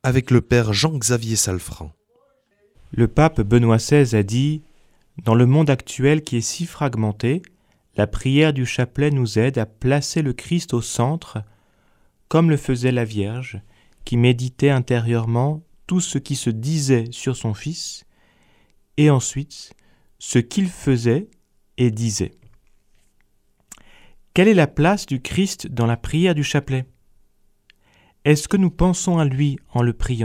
avec le père Jean-Xavier Salfranc. Le pape Benoît XVI a dit « Dans le monde actuel qui est si fragmenté, la prière du chapelet nous aide à placer le Christ au centre, comme le faisait la Vierge, qui méditait intérieurement tout ce qui se disait sur son Fils, et ensuite ce qu'il faisait et disait. » Quelle est la place du Christ dans la prière du chapelet ? Est-ce que nous pensons à lui en le priant ?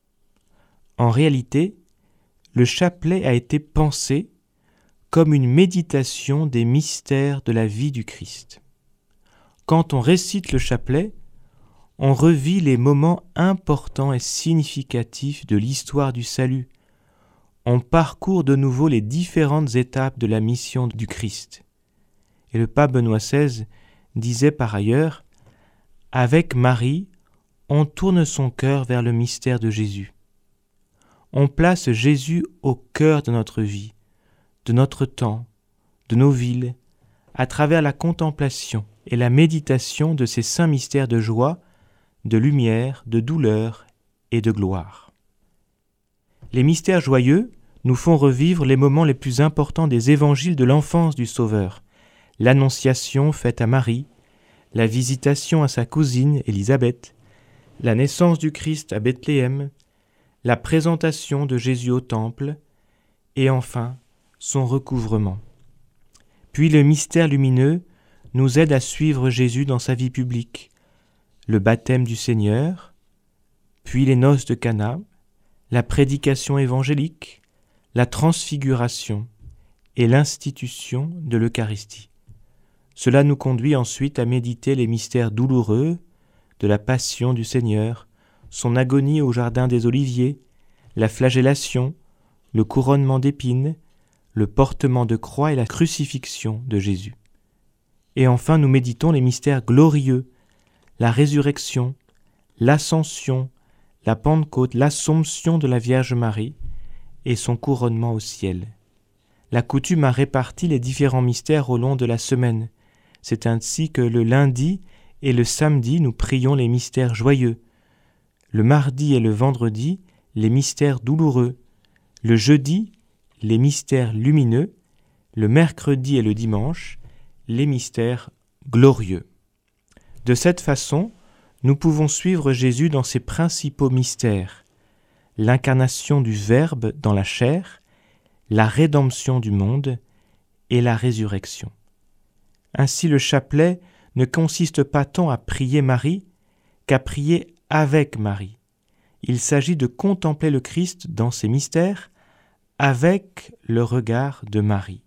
En réalité, le chapelet a été pensé comme une méditation des mystères de la vie du Christ. Quand on récite le chapelet, on revit les moments importants et significatifs de l'histoire du salut. On parcourt de nouveau les différentes étapes de la mission du Christ. Et le pape Benoît XVI disait par ailleurs « Avec Marie, on tourne son cœur vers le mystère de Jésus. On place Jésus au cœur de notre vie, de notre temps, de nos villes, à travers la contemplation et la méditation de ces saints mystères de joie, de lumière, de douleur et de gloire. » Les mystères joyeux nous font revivre les moments les plus importants des évangiles de l'enfance du Sauveur, l'annonciation faite à Marie, la visitation à sa cousine Élisabeth, la naissance du Christ à Bethléem, la présentation de Jésus au temple, et enfin son recouvrement. Puis le mystère lumineux nous aide à suivre Jésus dans sa vie publique, le baptême du Seigneur, puis les noces de Cana, la prédication évangélique, la transfiguration et l'institution de l'Eucharistie. Cela nous conduit ensuite à méditer les mystères douloureux de la passion du Seigneur, son agonie au jardin des Oliviers, la flagellation, le couronnement d'épines, le portement de croix et la crucifixion de Jésus. Et enfin, nous méditons les mystères glorieux, la résurrection, l'ascension, la Pentecôte, l'Assomption de la Vierge Marie et son couronnement au ciel. La coutume a réparti les différents mystères au long de la semaine. C'est ainsi que le lundi et le samedi, nous prions les mystères joyeux. Le mardi et le vendredi, les mystères douloureux. Le jeudi, les mystères lumineux. Le mercredi et le dimanche, les mystères glorieux. De cette façon, nous pouvons suivre Jésus dans ses principaux mystères. L'incarnation du Verbe dans la chair, la rédemption du monde et la résurrection. Ainsi, le chapelet ne consiste pas tant à prier Marie qu'à prier avec Marie. Il s'agit de contempler le Christ dans ses mystères avec le regard de Marie.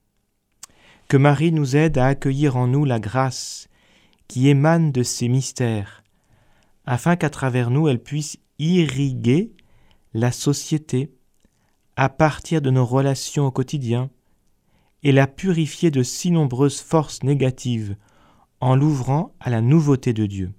Que Marie nous aide à accueillir en nous la grâce qui émane de ces mystères, afin qu'à travers nous, elle puisse irriguer la société à partir de nos relations au quotidien et la purifier de si nombreuses forces négatives en l'ouvrant à la nouveauté de Dieu.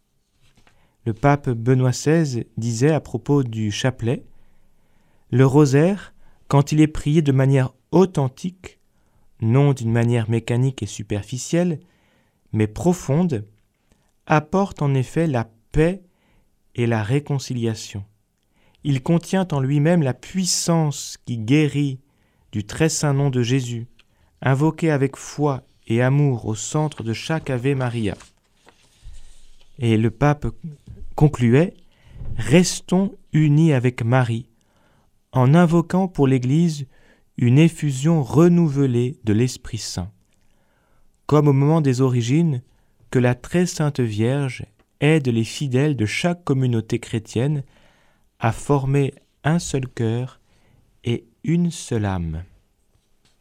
Le pape Benoît XVI disait à propos du chapelet « Le rosaire, quand il est prié de manière authentique, non d'une manière mécanique et superficielle, mais profonde, apporte en effet la paix et la réconciliation. Il contient en lui-même la puissance qui guérit du très saint nom de Jésus, invoqué avec foi et amour au centre de chaque Ave Maria. » Et le pape concluait « Restons unis avec Marie, en invoquant pour l'Église une effusion renouvelée de l'Esprit Saint. Comme au moment des origines, que la très sainte Vierge aide les fidèles de chaque communauté chrétienne à former un seul cœur et une seule âme. »